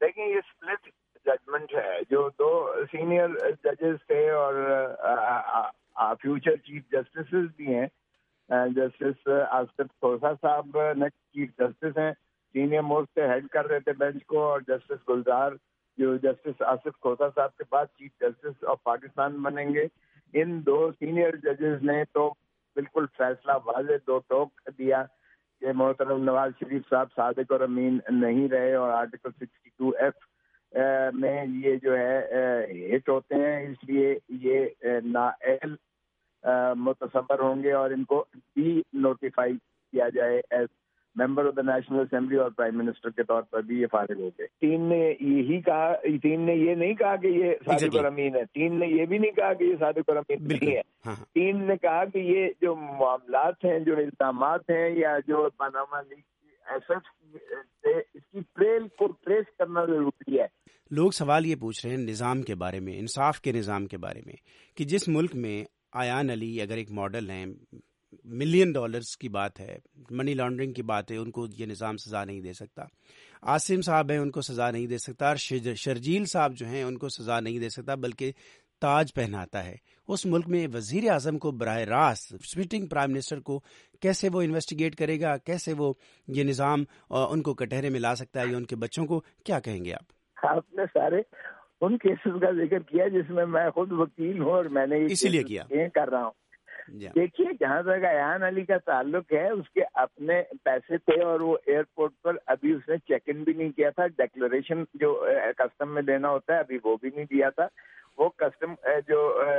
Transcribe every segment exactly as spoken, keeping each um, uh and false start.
دیکھیں یہ split judgment ہے. جو دو سینئر ججز تھے اور فیوچر چیف جسٹسز بھی ہیں, جسٹس آصف کھوسہ صاحب نیکسٹ چیف جسٹس ہیں, سینئر موسٹ ہیڈ کر رہے تھے بینچ کو, اور جسٹس گلزار جو جسٹس آصف کھوسہ صاحب کے بعد چیف جسٹس آف پاکستان بنیں گے. ان دو سینئر ججز نے تو بالکل فیصلہ واضح دو ٹوک دیا کہ محترم نواز شریف صاحب صادق اور امین نہیں رہے, اور آرٹیکل سکسٹی ٹو ایف میں یہ جو ہے ہٹ ہوتے ہیں, اس لیے یہ نااہل متصور ہوں گے اور ان کو ڈی نوٹیفائی کیا جائے as member of the national assembly, اور پرائم منسٹر کے طور پر بھی یہ فارغ ہو گئے. تین نے یہی کہا, تین نے یہ نہیں کہا کہ یہ صادق اور امین ہے, تین نے یہ بھی نہیں کہا کہ یہ صادق اور امین نہیں ہے, تین نے کہا کہ یہ جو معاملات ہیں, جو الزامات ہیں, یا جو پاناما لیک کی ایسٹس اس کی ٹریل کو ٹریس کرنا ضروری ہے. لوگ سوال یہ پوچھ رہے ہیں نظام کے بارے میں, انصاف کے نظام کے بارے میں, کہ جس ملک میں ایان علی اگر ایک ماڈل ہیں, ملین ڈالرز کی بات ہے, منی لانڈرنگ کی بات ہے, ان کو یہ نظام سزا نہیں دے سکتا. عاصم صاحب ہیں, ان کو سزا نہیں دے سکتا, اور شرجیل صاحب جو ہیں ان کو سزا نہیں دے سکتا بلکہ تاج پہناتا ہے. اس ملک میں وزیر اعظم کو براہ راست سٹنگ پرائم منسٹر کو کیسے وہ انویسٹیگیٹ کرے گا, کیسے وہ یہ نظام ان کو کٹہرے میں لا سکتا ہے, یا ان کے بچوں کو کیا کہیں گے آپ؟ آپ نے سارے ان کیسز کا ذکر کیا جس میں میں خود وکیل ہوں, اور میں نے اسی لیے کیا کر رہا ہوں. دیکھیے جہاں تک ایان علی کا تعلق ہے, اس کے اپنے پیسے تھے, اور وہ ایئرپورٹ پر ابھی اس نے چیک ان بھی نہیں کیا تھا. ڈیکلریشن جو کسٹم میں دینا ہوتا ہے ابھی وہ بھی نہیں دیا تھا. وہ کسٹم جو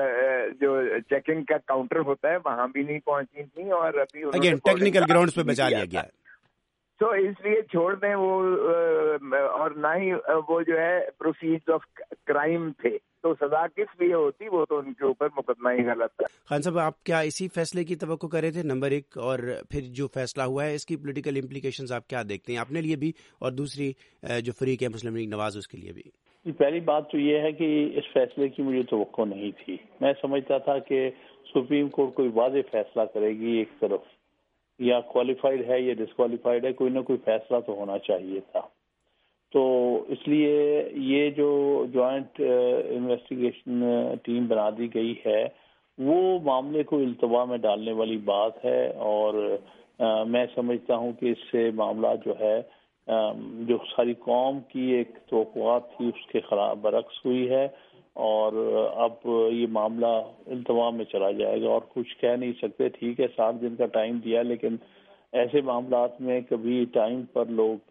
جو چیکنگ کا کاؤنٹر ہوتا ہے وہاں بھی نہیں پہنچی تھی, اور ابھی اگین ٹیکنیکل گراؤنڈز پہ بچا لیا گیا. تو اس لیے چھوڑ دیں وہ, اور نہ ہی وہ جو ہے پروسیڈ آف کرائم تھے, تو سزا کس لیے ہوتی, وہ تو ان کے اوپر مقدمہ ہی غلط تھا. خان صاحب, آپ کیا اسی فیصلے کی توقع کر رہے تھے نمبر ایک, اور پھر جو فیصلہ ہوا ہے اس کی پولیٹیکل امپلیکیشنز آپ کیا دیکھتے ہیں اپنے لیے بھی, اور دوسری جو فریق ہے مسلم لیگ نواز اس کے لیے بھی؟ پہلی بات تو یہ ہے کہ اس فیصلے کی مجھے توقع نہیں تھی. میں سمجھتا تھا کہ سپریم کورٹ کوئی واضح فیصلہ کرے گی ایک طرف, یا کوالیفائڈ ہے یا ڈسکوالیفائڈ ہے, کوئی نہ کوئی فیصلہ تو ہونا چاہیے تھا. تو اس لیے یہ جو جوائنٹ انویسٹیگیشن ٹیم بنا دی گئی ہے وہ معاملے کو التوا میں ڈالنے والی بات ہے, اور میں سمجھتا ہوں کہ اس سے معاملہ جو ہے جو ساری قوم کی ایک توقعات تھی اس کے خلاف برعکس ہوئی ہے, اور اب یہ معاملہ التوا میں چلا جائے گا. اور کچھ کہہ نہیں سکتے, ٹھیک ہے سات دن کا ٹائم دیا, لیکن ایسے معاملات میں کبھی ٹائم پر لوگ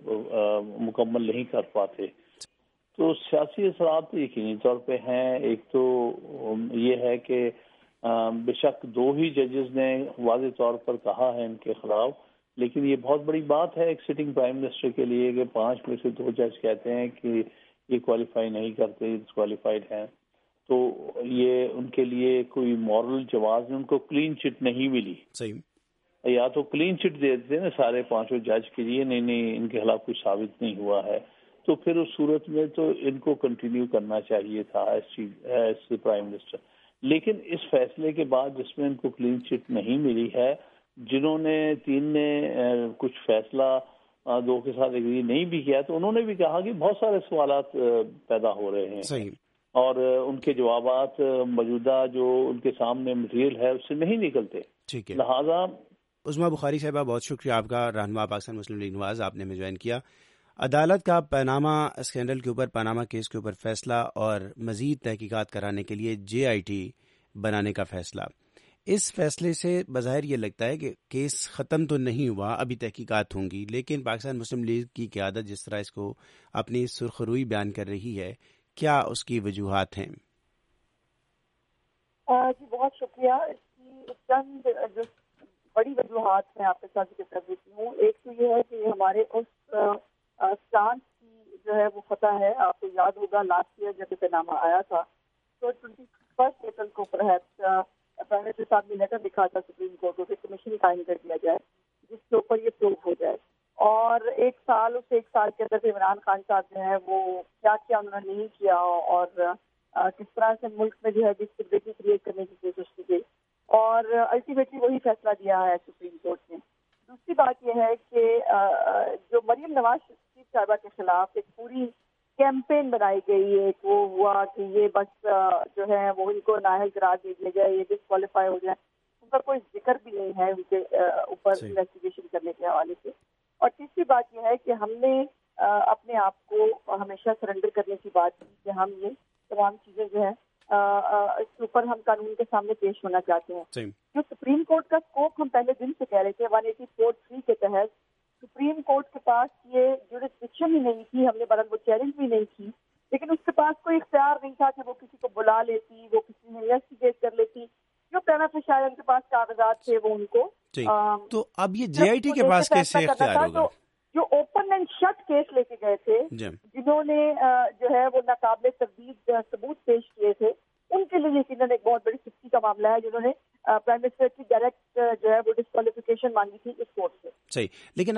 مکمل نہیں کر پاتے. تو سیاسی اثرات تو یقینی طور پہ ہیں. ایک تو یہ ہے کہ بے شک دو ہی ججز نے واضح طور پر کہا ہے ان کے خلاف, لیکن یہ بہت بڑی بات ہے ایک سٹنگ پرائم منسٹر کے لیے کہ پانچ میں سے دو جج کہتے ہیں کہ یہ کوالیفائی نہیں کرتے, ڈسکوالیفائڈ ہیں. تو یہ ان کے لیے کوئی مورل جواز نہیں, ان کو کلین چٹ نہیں ملی. صحیح, یا تو کلین چٹ دے دیتے نا سارے پانچوں جج کے لیے, نہیں نہیں ان کے خلاف کچھ ثابت نہیں ہوا ہے, تو پھر اس صورت میں تو ان کو کنٹینیو کرنا چاہیے تھا ایز پرائم منسٹر. لیکن اس فیصلے کے بعد جس میں ان کو کلین چٹ نہیں ملی ہے, جنہوں نے تین نے کچھ فیصلہ دو کے ساتھ اگری نہیں بھی کیا, تو انہوں نے بھی کہا کہ بہت سارے سوالات پیدا ہو رہے ہیں. صحیح, اور ان کے جوابات موجودہ جو ان کے سامنے مٹیریل ہے اس سے نہیں نکلتے. ٹھیک ہے, لہٰذا عظمیٰ بخاری صاحبہ بہت شکریہ آپ کا, رہنما پاکستان مسلم لیگ نواز, آپ نے ہمیں جوائن کیا. عدالت کا پاناما اسکینڈل کے اوپر, پاناما کیس کے اوپر فیصلہ اور مزید تحقیقات کرانے کے لیے جے آئی ٹی بنانے کا فیصلہ, اس فیصلے سے بظاہر یہ لگتا ہے کہ کیس ختم تو نہیں ہوا, ابھی تحقیقات ہوں گی, لیکن پاکستان مسلم لیگ کی قیادت جس طرح اس کو اپنی سرخروئی بیان کر رہی ہے, کیا اس کی وجوہات ہیں؟ جی بہت شکریہ. اس کی چند جو بڑی وجوہات میں آپ کے ساتھ ذکر کر دیتی ہوں. ایک تو یہ ہے کہ ہمارے اس چانس کی جو ہے وہ فتح ہے. آپ کو یاد ہوگا لاسٹ ایئر جب پاناما آیا تھا تو ٹوینٹی فرسٹ اپریل کو پرہیپس پرائم منسٹر صاحب نے لیٹر لکھا تھا سپریم کورٹ کو کہ کمیشن قائم کر دیا جائے جس کے اوپر یہ پروو ہو جائے. اور ایک سال اس ایک سال کے اندر عمران خان صاحب جو ہے وہ کیا کیا انہوں نے نہیں کیا, اور کس طرح سے ملک میں جو ہے ڈسٹیبلٹی کریٹ کرنے کی کوشش کی گئی, اور الٹیمیٹلی وہی فیصلہ دیا ہے سپریم کورٹ نے. دوسری بات یہ ہے کہ جو مریم نواز چیف صاحبہ کے خلاف ایک پوری کیمپین بنائی گئی، ایک وہ ہوا کہ یہ بس جو ہے وہ ان کو نااہل قرار دے دیا جائے، یہ ڈسکوالیفائی ہو جائے، ان کا کوئی ذکر بھی نہیں ہے ان کے اوپر انویسٹیگیشن کرنے کے حوالے سے. اور تیسری بات یہ ہے کہ ہم نے اپنے آپ کو ہمیشہ سرنڈر کرنے کی بات کی کہ ہم یہ تمام چیزیں جو ہے اس کے اوپر ہم قانون کے سامنے پیش ہونا چاہتے ہیں. جو سپریم کورٹ کا اسکوپ ہم پہلے دن سے کہہ رہے تھے ون ایٹی فور تھری کے تحت سپریم کورٹ کے پاس یہ جوریسڈکشن ہی نہیں تھی، ہم نے برن وہ چیلنج بھی نہیں کی، لیکن اس کے پاس کوئی اختیار نہیں تھا کہ وہ کسی کو بلا لیتی، وہ کسی نے انویسٹیگیٹ کر لیتی. جو پہنا پہ شاید ان کے پاس کاغذات تھے وہ ان کو تو اب یہ جے آئی ٹی کے پاس کیسے اختیار ہوگا؟ جو اوپن اینڈ شٹ کیس لے کے گئے تھے، جنہوں نے جو ہے وہ ناقابل تردید ثبوت پیش کیے تھے، ان کے لیے یقیناً ایک بہت بڑی سختی کا معاملہ ہے، جنہوں نے پرائم منسٹر کی ڈائریکٹ جو ہے وہ ڈسکوالیفیکیشن مانگی تھی اس کورٹ سے. صحیح، لیکن